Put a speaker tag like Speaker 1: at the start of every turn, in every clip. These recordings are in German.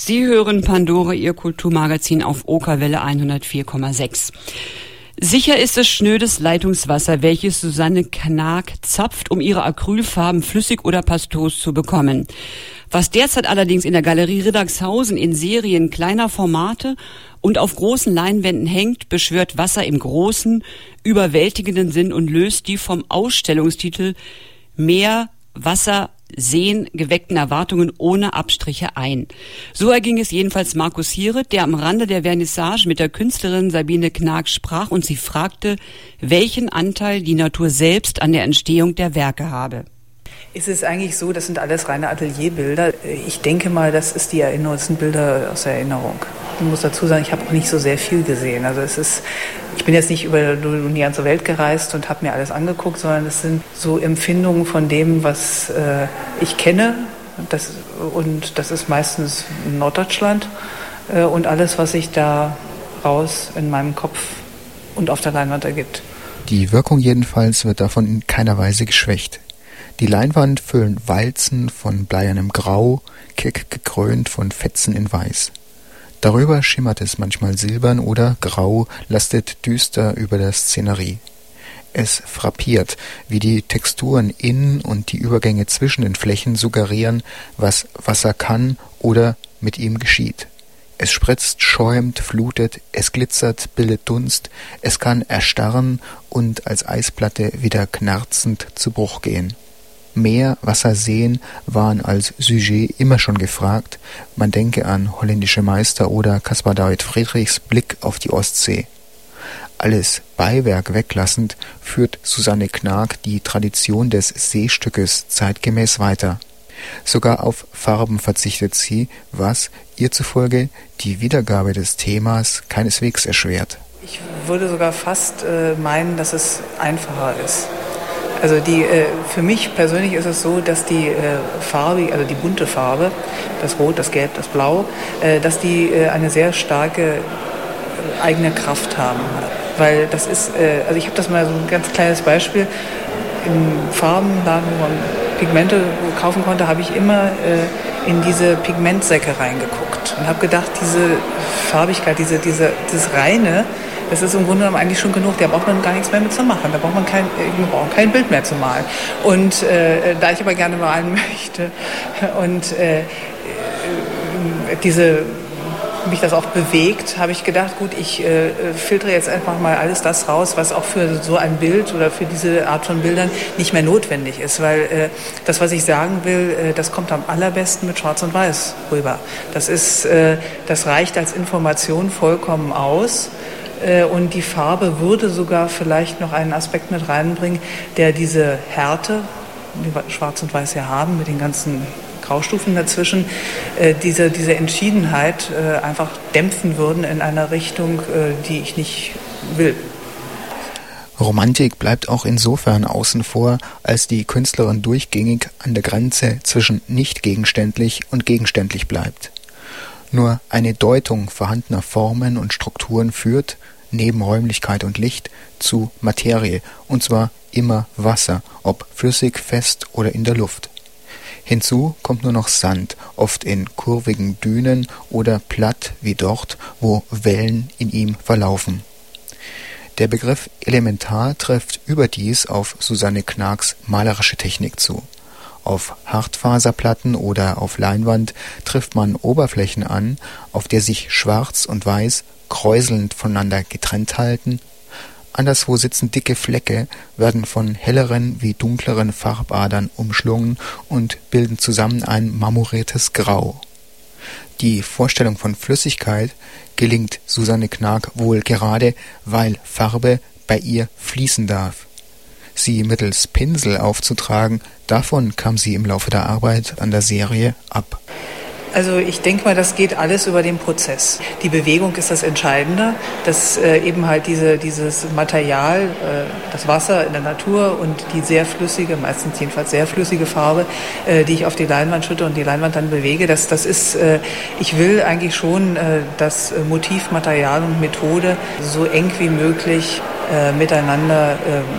Speaker 1: Sie hören Pandora, Ihr Kulturmagazin auf Okerwelle 104,6. Sicher ist es schnödes Leitungswasser, welches Susanne Knag zapft, um ihre Acrylfarben flüssig oder pastos zu bekommen. Was derzeit allerdings in der Galerie Riddagshausen in Serien kleiner Formate und auf großen Leinwänden hängt, beschwört Wasser im großen, überwältigenden Sinn und löst die vom Ausstellungstitel Meer, Wasser, Sehen geweckten Erwartungen ohne Abstriche ein. So erging es jedenfalls Markus Hieret, der am Rande der Vernissage mit der Künstlerin Sabine Knag sprach und sie fragte, welchen Anteil die Natur selbst an der Entstehung der Werke habe.
Speaker 2: Es ist eigentlich so, das sind alles reine Atelierbilder. Ich denke mal, das ist die Erinnerung, das sind Bilder aus der Erinnerung. Ich muss dazu sagen, ich habe auch nicht so sehr viel gesehen. Also ich bin jetzt nicht über die ganze Welt gereist und habe mir alles angeguckt, sondern es sind so Empfindungen von dem, was ich kenne. Und das ist meistens Norddeutschland und alles, was sich da raus in meinem Kopf und auf der Leinwand ergibt.
Speaker 3: Die Wirkung jedenfalls wird davon in keiner Weise geschwächt. Die Leinwand füllen Walzen von bleiernem Grau, keck gekrönt von Fetzen in Weiß. Darüber schimmert es manchmal silbern oder grau, lastet düster über der Szenerie. Es frappiert, wie die Texturen in und die Übergänge zwischen den Flächen suggerieren, was Wasser kann oder mit ihm geschieht. Es spritzt, schäumt, flutet, es glitzert, bildet Dunst, es kann erstarren und als Eisplatte wieder knarzend zu Bruch gehen. Meer, Wasser, Seen waren als Sujet immer schon gefragt. Man denke an holländische Meister oder Caspar David Friedrichs Blick auf die Ostsee. Alles Beiwerk weglassend führt Susanne Knag die Tradition des Seestückes zeitgemäß weiter. Sogar auf Farben verzichtet sie, was ihr zufolge die Wiedergabe des Themas keineswegs erschwert.
Speaker 2: Ich würde sogar fast meinen, dass es einfacher ist. Also für mich persönlich ist es so, dass die Farbe, also die bunte Farbe, das Rot, das Gelb, das Blau, dass die eine sehr starke eigene Kraft haben. Weil das ist, also ich habe das mal so ein ganz kleines Beispiel, im Farbenladen, wo man Pigmente kaufen konnte, habe ich immer in diese Pigmentsäcke reingeguckt und habe gedacht, diese Farbigkeit, dieses Reine, das ist im Grunde genommen eigentlich schon genug, da braucht man gar nichts mehr mit zu machen, da braucht man kein Bild mehr zu malen. Und da ich aber gerne malen möchte und mich das auch bewegt, habe ich gedacht, gut, ich filtere jetzt einfach mal alles das raus, was auch für so ein Bild oder für diese Art von Bildern nicht mehr notwendig ist, weil das, was ich sagen will, das kommt am allerbesten mit Schwarz und Weiß rüber. Das reicht als Information vollkommen aus. Und die Farbe würde sogar vielleicht noch einen Aspekt mit reinbringen, der diese Härte, die wir Schwarz und Weiß ja haben, mit den ganzen Graustufen dazwischen, diese Entschiedenheit einfach dämpfen würden in einer Richtung, die ich nicht will.
Speaker 3: Romantik bleibt auch insofern außen vor, als die Künstlerin durchgängig an der Grenze zwischen nicht gegenständlich und gegenständlich bleibt. Nur eine Deutung vorhandener Formen und Strukturen führt, neben Räumlichkeit und Licht, zu Materie, und zwar immer Wasser, ob flüssig, fest oder in der Luft. Hinzu kommt nur noch Sand, oft in kurvigen Dünen oder platt wie dort, wo Wellen in ihm verlaufen. Der Begriff Elementar trifft überdies auf Susanne Knags malerische Technik zu. Auf Hartfaserplatten oder auf Leinwand trifft man Oberflächen an, auf der sich Schwarz und Weiß kräuselnd voneinander getrennt halten. Anderswo sitzen dicke Flecke, werden von helleren wie dunkleren Farbadern umschlungen und bilden zusammen ein marmoriertes Grau. Die Vorstellung von Flüssigkeit gelingt Susanne Knag wohl gerade, weil Farbe bei ihr fließen darf. Sie mittels Pinsel aufzutragen, davon kam sie im Laufe der Arbeit an der Serie ab.
Speaker 2: Also ich denke mal, das geht alles über den Prozess. Die Bewegung ist das Entscheidende, dass eben halt dieses Material, das Wasser in der Natur und die sehr flüssige, meistens jedenfalls sehr flüssige Farbe, die ich auf die Leinwand schütte und die Leinwand dann bewege, das ist, ich will eigentlich schon, dass Motiv, Material und Methode so eng wie möglich miteinander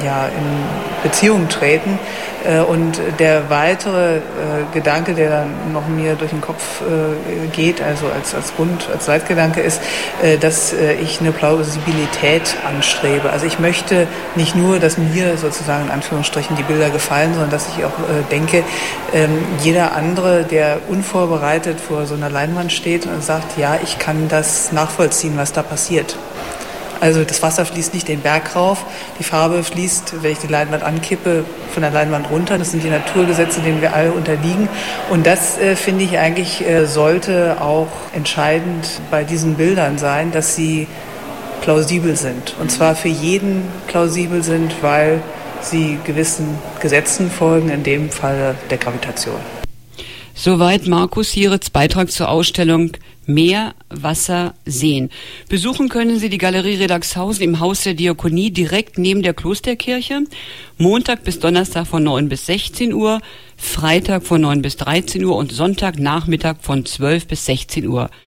Speaker 2: in Beziehung treten. Und der weitere Gedanke, der dann noch mir durch den Kopf geht, also als Leitgedanke ist, dass ich eine Plausibilität anstrebe. Also ich möchte nicht nur, dass mir sozusagen in Anführungsstrichen die Bilder gefallen, sondern dass ich auch denke, jeder andere, der unvorbereitet vor so einer Leinwand steht und sagt, ja, ich kann das nachvollziehen, was da passiert. Also das Wasser fließt nicht den Berg rauf, die Farbe fließt, wenn ich die Leinwand ankippe, von der Leinwand runter. Das sind die Naturgesetze, denen wir alle unterliegen. Und das, finde ich eigentlich, sollte auch entscheidend bei diesen Bildern sein, dass sie plausibel sind. Und zwar für jeden plausibel sind, weil sie gewissen Gesetzen folgen, in dem Fall der Gravitation.
Speaker 1: Soweit Markus Hieritz Beitrag zur Ausstellung Meer, Wasser, Seen. Besuchen können Sie die Galerie Riddagshausen im Haus der Diakonie direkt neben der Klosterkirche. Montag bis Donnerstag von 9 bis 16 Uhr, Freitag von 9 bis 13 Uhr und Sonntagnachmittag von 12 bis 16 Uhr.